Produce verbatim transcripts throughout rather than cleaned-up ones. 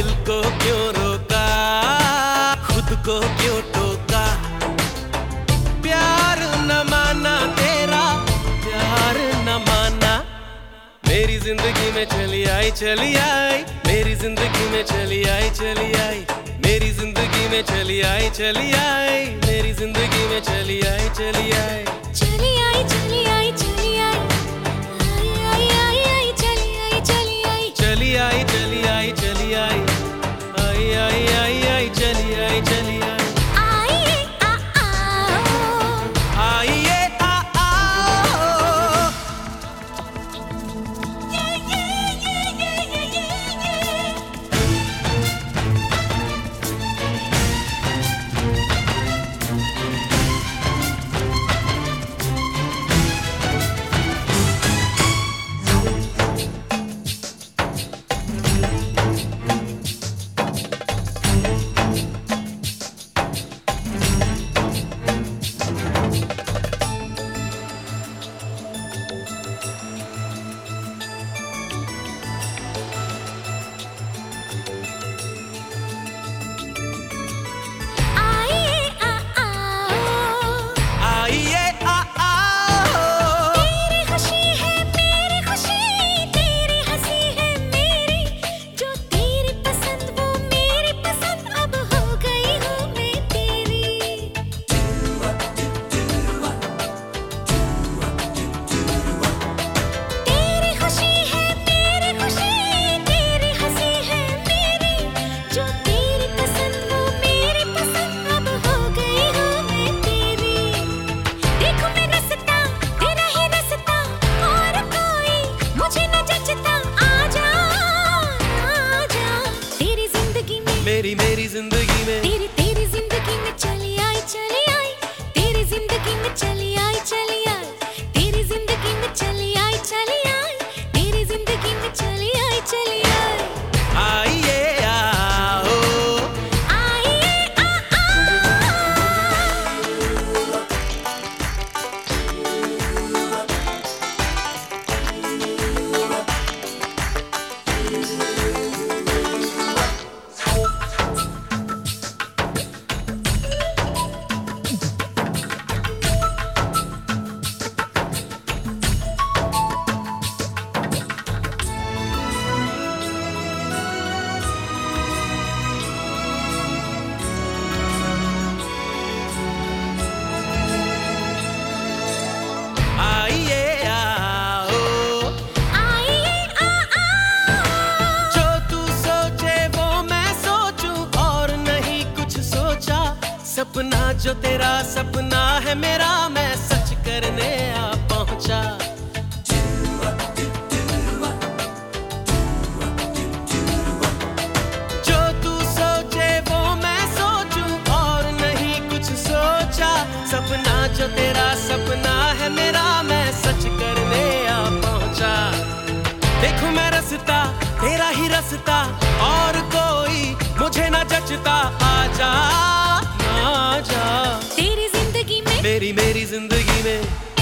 दिल को क्यों रोका, खुद को क्यों टोका। प्यार न माना तेरा, प्यार न माना। मेरी जिंदगी में चली आई चली आई, मेरी जिंदगी में चली आई चली आई, मेरी जिंदगी में चली आई चली आई, मेरी जिंदगी में चली आई चली आई, चली आई चली आई चली आई, आई आई आई आई चली आई चली आई, चली आई चली आई चली आई, आई आई आई आई चली आई चली आई। आइए आ आओ, आइए आ आओ, ये ये ये ये ये ये ये। मेरी मेरी जिंदगी में, तेरी तेरी जिंदगी में चली आई चली आई, तेरी जिंदगी में चली आई चली आई, तेरी जिंदगी में चली आई चली आई, तेरी जिंदगी में चली आई चली आई। आइए आओ, आइए आ आओ, आइए आओ, आइए आ आओ। जो तू सोचे वो मैं सोचूं और नहीं कुछ सोचा। सपना जो तेरा सपना है मेरा, मैं सच करने आ पहुंचा। जो तू सोचे वो मैं सोचूं और नहीं कुछ सोचा। सपना जो तेरा सपना है मेरा, मैं सच करने आ पहुंचा। देखूं मैं रास्ता तेरा ही रास्ता, और कोई मुझे ना जचता। आजा आजा तेरी जिंदगी में, मेरी मेरी जिंदगी में।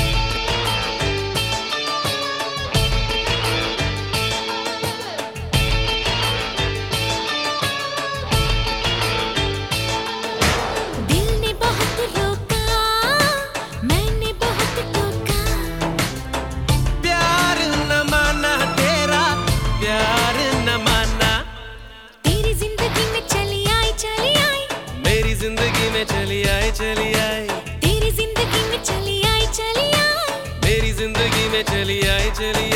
दिल ने बहुत रोका, मैंने बहुत टोका। प्यार न माना तेरा, प्यार न माना। तेरी जिंदगी में चली आई चली आई, मेरी जिंदगी में चली आई चली आई, तेरी जिंदगी में चली आई चली आई, मेरी जिंदगी में चली आई चली